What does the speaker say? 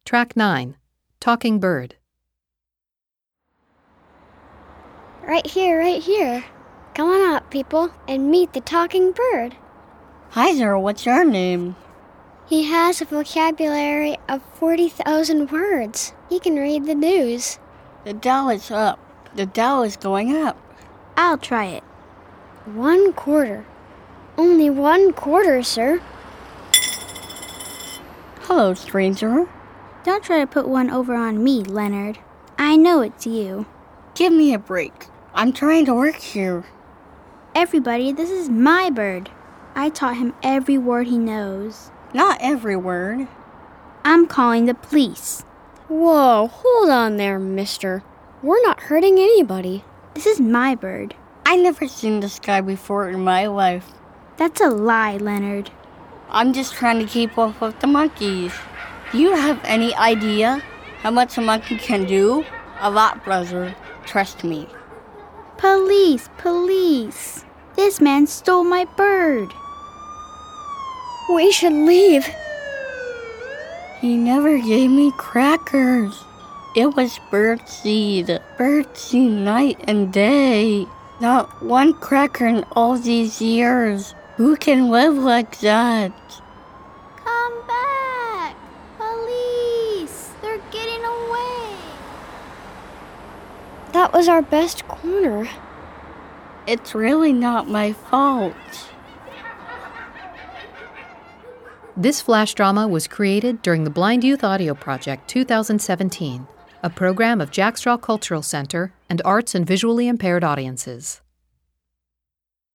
Track 9, Talking Bird. Right here. Come on up, people, and meet the talking bird. Hi there, what's your name? He has a vocabulary of 40,000 words. He can read the news. The Dow is up. The Dow is going up. I'll try it. 1/4. Only 1/4, sir. Hello, stranger. Don't try to put one over on me, Leonard. I know it's you. Give me a break. I'm trying to work here. Everybody, this is my bird. I taught him every word he knows. Not every word. I'm calling the police. Whoa, hold on there, mister. We're not hurting anybody. This is my bird. I never seen this guy before in my life. That's a lie, Leonard. I'm just trying to keep up with the monkeys. Do you have any idea how much a monkey can do? A lot, brother. Trust me. Police! This man stole my bird. We should leave. He never gave me crackers. It was birdseed. Birdseed night and day. Not one cracker in all these years. Who can live like that? Come back! Police! They're getting away! That was our best corner. It's really not my fault. This flash drama was created during the Blind Youth Audio Project 2017, a program of Jack Straw Cultural Center and Arts and Visually Impaired Audiences.